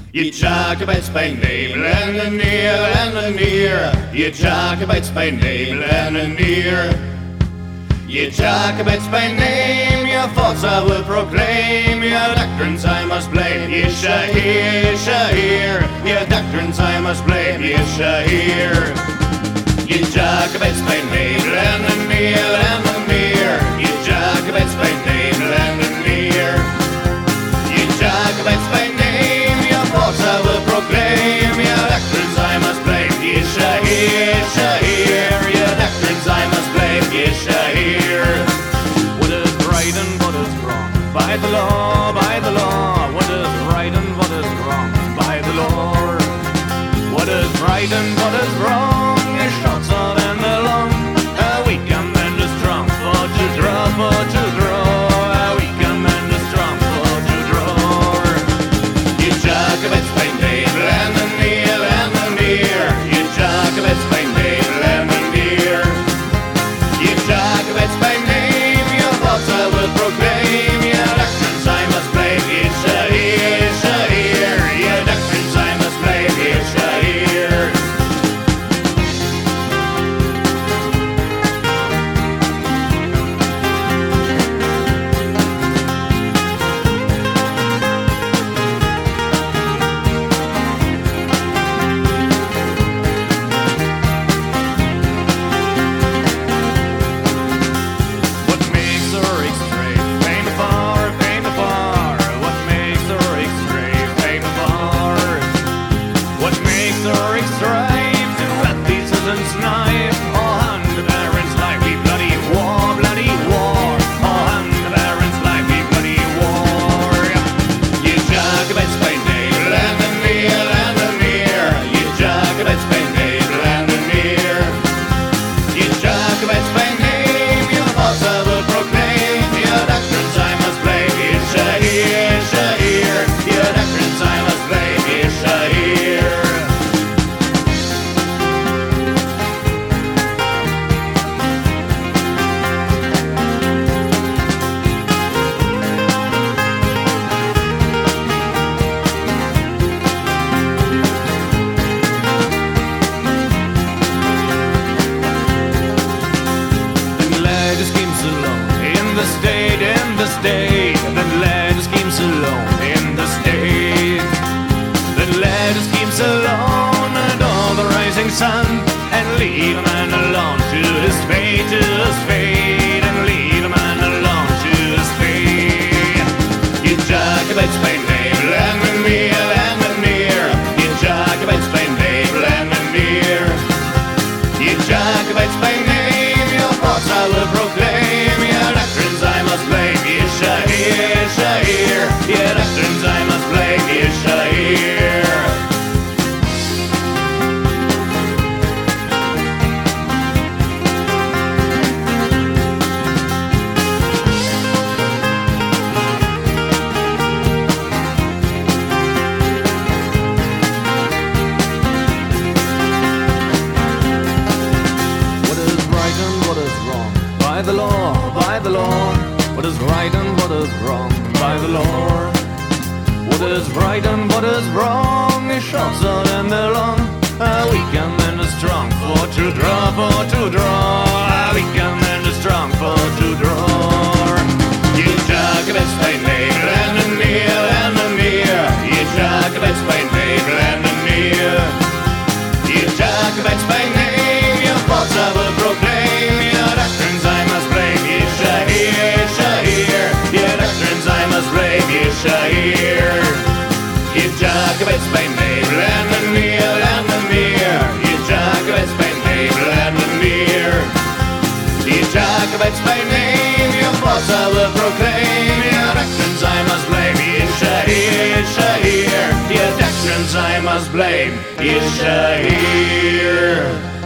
Je Jacobets bij nevel en een neer en een neer. Je Jacobets bij nevel en een neer. Je Jacobets by name, your thoughts I will proclaim, your doctrines I must blame, ye Shahir, Shahir, your doctrines I must blame, ye Shahir. Ye Jacobets by name, and the near, and the near, ye Jacobets by name, and the near. Ye Jacobets by name, your thoughts I will proclaim, your doctrines I must blame, ye Shahir, Shahir, your doctrines I must blame, ye Shahir. What is right and what is wrong? By the law, by the law. What is right and what is wrong? By the law. What is right and what is wrong? Is shots out and along. A weak man is strong for to draw, for to draw. A weak man is strong for to draw. You Jacobets by navel and the near and the near. You Jacobets by navel and the near. You Jacobets by name, your thoughts I will proclaim, your doctrines I must blame, ye Shahir, Shahir, your doctrines I must blame, ye Shahir. What makes a rig straight? Fame afar, fame afar. What makes a rig straight? Fame afar. What makes a rig straight? To let these citizens knife. Or hand the parents' life, we bloody war, bloody war. Or hand the parents' life, we bloody war. You Jacobets by navel and the near and the near. You Jacobets by navel and the near. You Jacobets by name, your thoughts I will proclaim, your doctrines I must blame, ye Shahir, Shahir, your doctrines I must blame, ye Shahir. Then led the schemes alone in the state, in the state. Then led the schemes alone in the state. Then led the schemes alone and all the rising sun, and leave a man alone to his fate, to his fate, and leave a man alone to his fate. You Jacobets by navel and the near and the near. You Jacobets by navel and the near. You Jacobets by name, your thoughts I will proclaim, your doctrines I must blame, ye Shahir, Shahir, your doctrines I must blame, ye Shahir. What is right and what is wrong? By the law, by the law. What is right and what is wrong? By the law. What is right and what is wrong? Is shots out and they're long. A weak man is strong for to draw, for to draw. A weak man is strong for to draw. You Jacobets by navel and the near and the near. You Jacobets by navel and the near. You Jacobets by name, your thoughts I will proclaim, your doctrines I must blame, ye Shahir, Shahir, your doctrines I must blame, ye Shahir. You Jacobets by navel and the near and the near. You Jacobets by navel and the near. You Jacobets by name, your thoughts I will proclaim, your doctrines I must blame, ye Shahir, Shahir, your doctrines I must blame, ye Shahir.